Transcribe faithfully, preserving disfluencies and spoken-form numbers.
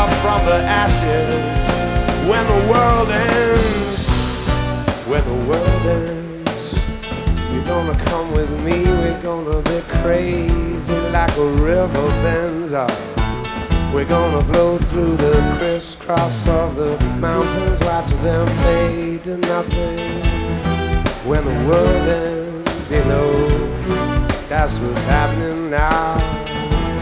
up from the ashes. When the world ends, when the world ends, you're gonna come with me. We're gonna be crazy like a river bends. Oh, we're gonna flow through the crisscross of the mountains, watch them fade to nothing. When the world ends, you know, that's what's happening now.